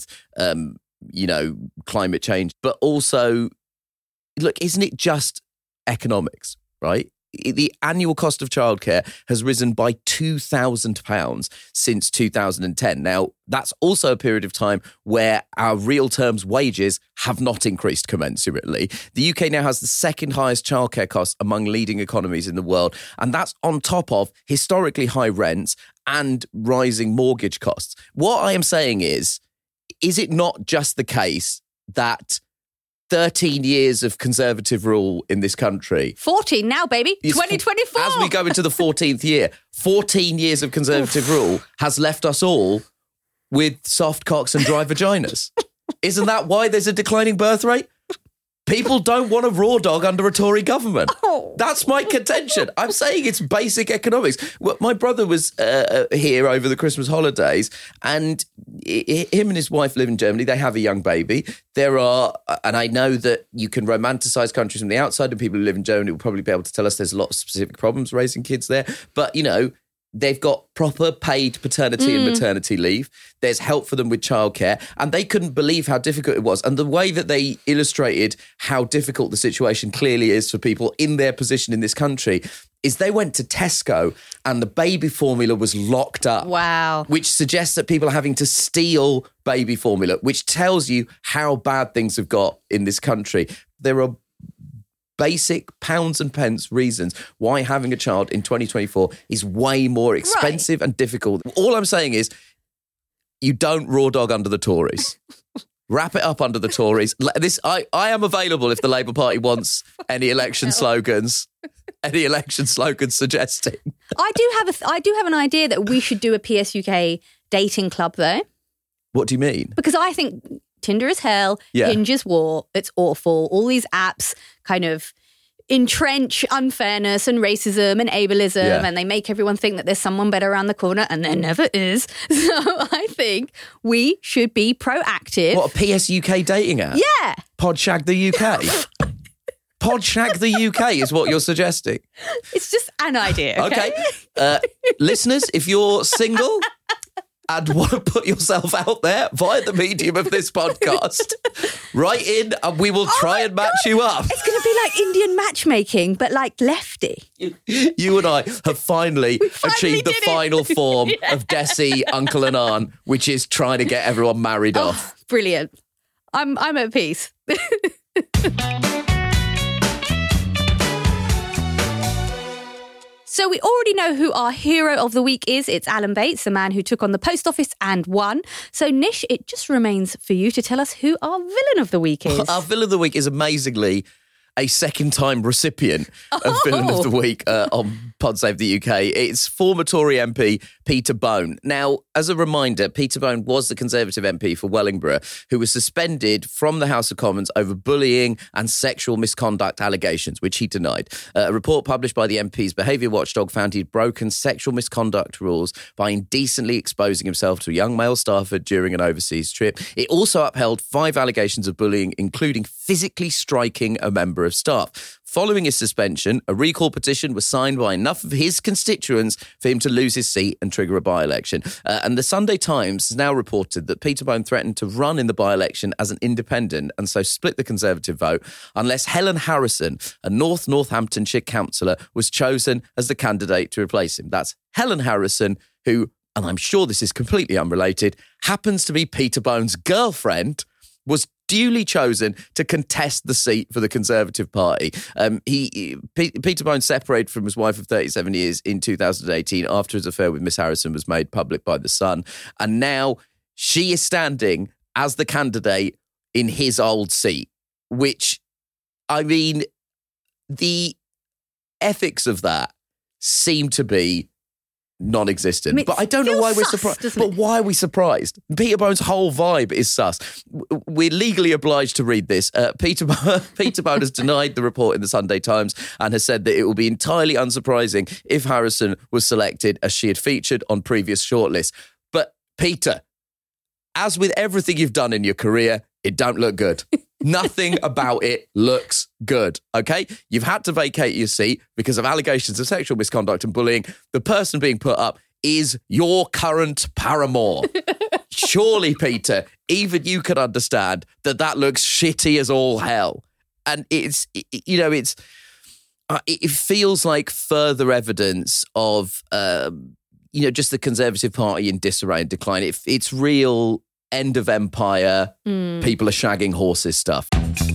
climate change. But also, look, isn't it just economics, right? the annual cost of childcare has risen by £2,000 since 2010. Now, that's also a period of time where our real terms wages have not increased commensurately. The UK now has the second highest childcare costs among leading economies in the world, and that's on top of historically high rents and rising mortgage costs. What I am saying is it not just the case that 13 years of Conservative rule in this country. 14 now, baby. 2024. As we go into the 14th year, 14 years of Conservative rule has left us all with soft cocks and dry vaginas. Isn't that why there's a declining birth rate? People don't want a raw dog under a Tory government. That's my contention. I'm saying it's basic economics. Well, my brother was here over the Christmas holidays, and him and his wife live in Germany. They have a young baby. There are, and I know that you can romanticize countries from the outside, and people who live in Germany will probably be able to tell us there's a lot of specific problems raising kids there. But, you know, they've got proper paid paternity and maternity leave. There's help for them with childcare. And they couldn't believe how difficult it was. And the way that they illustrated how difficult the situation clearly is for people in their position in this country is they went to Tesco and the baby formula was locked up. Wow. Which suggests that people are having to steal baby formula, which tells you how bad things have got in this country. There are basic pounds and pence reasons why having a child in 2024 is way more expensive and difficult. All I'm saying is you don't raw dog under the Tories. Wrap it up under the Tories. I am available if the Labour Party wants any election slogans. Any election slogans suggesting. I do have an idea that we should do a PSUK dating club though. What do you mean? Because I think Tinder is hell, Hinge is war, it's awful. All these apps kind of entrench unfairness and racism and ableism and they make everyone think that there's someone better around the corner and there never is. So I think we should be proactive. What, a PSUK dating app? Yeah. Podshag the UK? Podshag the UK is what you're suggesting? It's just an idea, okay? Listeners, if you're single and want to put yourself out there via the medium of this podcast, write in and we will try and match you up. It's going to be like Indian matchmaking, but like lefty. You and I have finally achieved the final form of Desi, Uncle and Aunt, which is trying to get everyone married off. Brilliant. I'm at peace. So we already know who our hero of the week is. It's Alan Bates, the man who took on the post office and won. So Nish, it just remains for you to tell us who our villain of the week is. Our villain of the week is amazingly a second-time recipient of Villain of the Week on Pod Save the UK. It's former Tory MP Peter Bone. Now, as a reminder, Peter Bone was the Conservative MP for Wellingborough, who was suspended from the House of Commons over bullying and sexual misconduct allegations, which he denied. A report published by the MP's behaviour watchdog found he'd broken sexual misconduct rules by indecently exposing himself to a young male staffer during an overseas trip. It also upheld 5 allegations of bullying, including physically striking a member of staff. Following his suspension, a recall petition was signed by enough of his constituents for him to lose his seat and trigger a by-election. And the Sunday Times has now reported that Peter Bone threatened to run in the by-election as an independent and so split the Conservative vote unless Helen Harrison, a Northamptonshire councillor, was chosen as the candidate to replace him. That's Helen Harrison, who, and I'm sure this is completely unrelated, happens to be Peter Bone's girlfriend, was duly chosen to contest the seat for the Conservative Party. Peter Bone separated from his wife of 37 years in 2018 after his affair with Miss Harrison was made public by The Sun. And now she is standing as the candidate in his old seat, which, I mean, the ethics of that seem to be non-existent. I mean, but I don't know why we're surprised. But why are we surprised? Peter Bone's whole vibe is sus. We're legally obliged to read this. Peter Bone has denied the report in the Sunday Times and has said that it will be entirely unsurprising if Harrison was selected, as she had featured on previous shortlists. But Peter, as with everything you've done in your career, it don't look good. Nothing about it looks good, okay? You've had to vacate your seat because of allegations of sexual misconduct and bullying. The person being put up is your current paramour. Surely, Peter, even you can understand that looks shitty as all hell. And it's It feels like further evidence of, just the Conservative Party in disarray and decline. It's real end of empire, people are shagging horses stuff.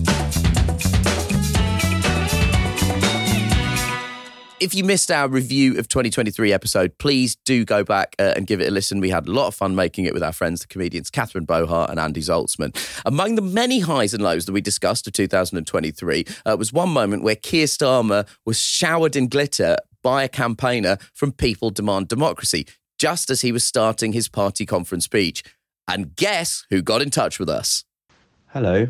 If you missed our review of 2023 episode, please do go back and give it a listen. We had a lot of fun making it with our friends, the comedians Catherine Bohart and Andy Zaltzman. Among the many highs and lows that we discussed of 2023 was one moment where Keir Starmer was showered in glitter by a campaigner from People Demand Democracy, just as he was starting his party conference speech. And guess who got in touch with us? Hello.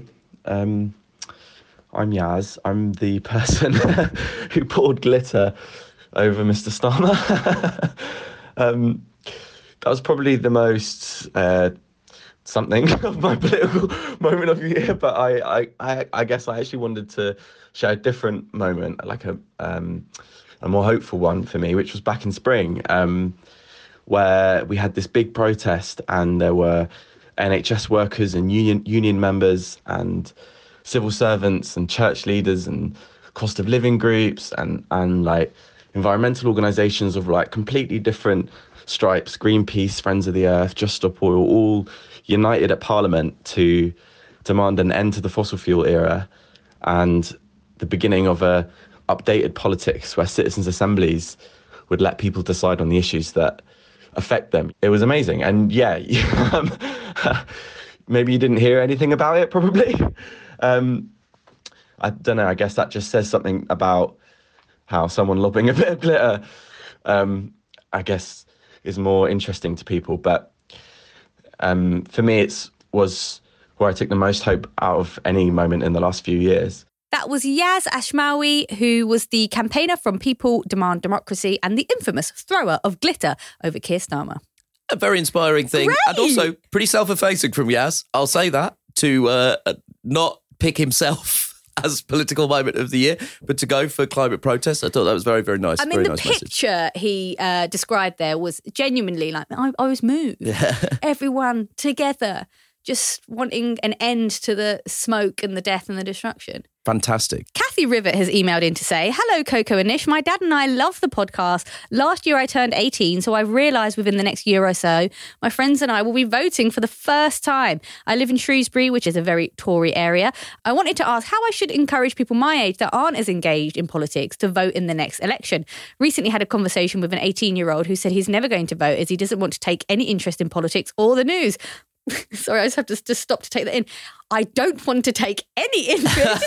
I'm Yaz. I'm the person who poured glitter over Mr. Starmer. That was probably the most something of my political moment of the year, but I guess I actually wanted to share a different moment, like a more hopeful one for me, which was back in spring, where we had this big protest and there were NHS workers and union members and civil servants and church leaders and cost of living groups and like environmental organisations of like completely different stripes, Greenpeace, Friends of the Earth, Just Stop Oil, all united at Parliament to demand an end to the fossil fuel era and the beginning of a updated politics where citizens' assemblies would let people decide on the issues that affect them. It was amazing. And yeah, maybe you didn't hear anything about it, probably. I don't know, I guess that just says something about how someone lobbing a bit of glitter, I guess, is more interesting to people. But for me, it was where I took the most hope out of any moment in the last few years. That was Yaz Ashmawi, who was the campaigner from People Demand Democracy and the infamous thrower of glitter over Keir Starmer. A very inspiring thing. Great. And also pretty self-effacing from Yaz, I'll say that, to not pick himself as political moment of the year, but to go for climate protests. I thought that was very, very nice. I mean, very the nice picture message. he described there was genuinely like, I was moved. Yeah. Everyone together, just wanting an end to the smoke and the death and the destruction. Fantastic. Kathy Rivet has emailed in to say, hello, Coco and Nish. My dad and I love the podcast. Last year I turned 18, so I've realised within the next year or so, my friends and I will be voting for the first time. I live in Shrewsbury, which is a very Tory area. I wanted to ask how I should encourage people my age that aren't as engaged in politics to vote in the next election. Recently had a conversation with an 18-year-old who said he's never going to vote as he doesn't want to take any interest in politics or the news. Sorry, I just have to just stop to take that in. I don't want to take any interest.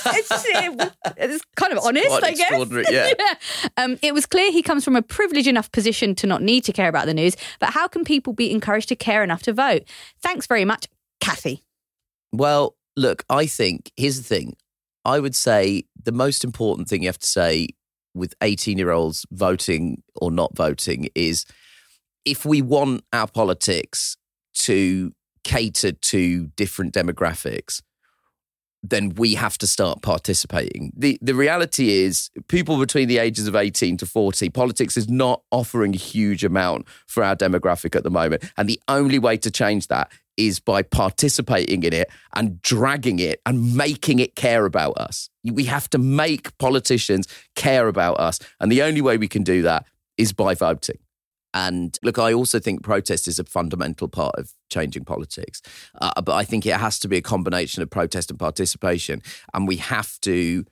It's kind of honest, I guess. Extraordinary, yeah. Yeah. It was clear he comes from a privileged enough position to not need to care about the news, but how can people be encouraged to care enough to vote? Thanks very much, Kathy. Well, look, I think, here's the thing. I would say the most important thing you have to say with 18-year-olds voting or not voting is if we want our politics to cater to different demographics, then we have to start participating. The reality is people between the ages of 18 to 40, politics is not offering a huge amount for our demographic at the moment. And the only way to change that is by participating in it and dragging it and making it care about us. We have to make politicians care about us. And the only way we can do that is by voting. And look, I also think protest is a fundamental part of changing politics. But I think it has to be a combination of protest and participation. And we have to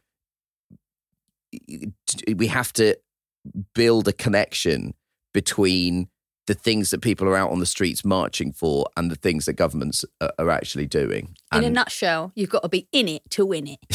build a connection between the things that people are out on the streets marching for and the things that governments are actually doing. In a nutshell, you've got to be in it to win it.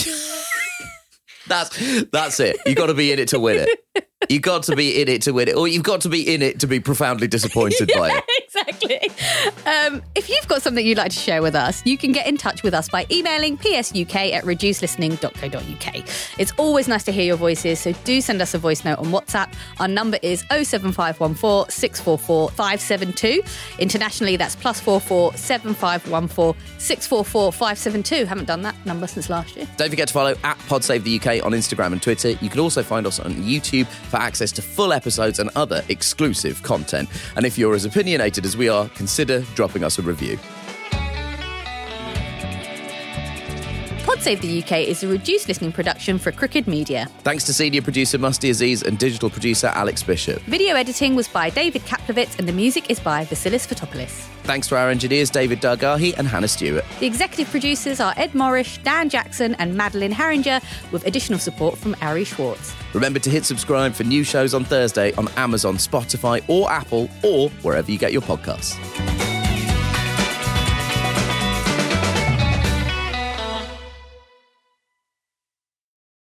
That's it. You've got to be in it to win it. You've got to be in it to win it. Or you've got to be in it to be profoundly disappointed by it. Exactly. If you've got something you'd like to share with us, you can get in touch with us by emailing psuk@reducelistening.co.uk. It's always nice to hear your voices, so do send us a voice note on WhatsApp. Our number is 07514 644 572. Internationally, that's +44 7514 644 572. Haven't done that number since last year. Don't forget to follow @PodSaveTheUK on Instagram and Twitter. You can also find us on YouTube for access to full episodes and other exclusive content. And if you're as opinionated as we are, consider dropping us a review. Pod Save the UK is a reduced listening production for Crooked Media. Thanks to senior producer Musti Aziz and digital producer Alex Bishop. Video editing was by David Kaplowitz and the music is by Vasilis Fotopoulos. Thanks to our engineers David Dargahi and Hannah Stewart. The executive producers are Ed Morrish, Dan Jackson and Madeline Harringer, with additional support from Ari Schwartz. Remember to hit subscribe for new shows on Thursday on Amazon, Spotify or Apple, or wherever you get your podcasts.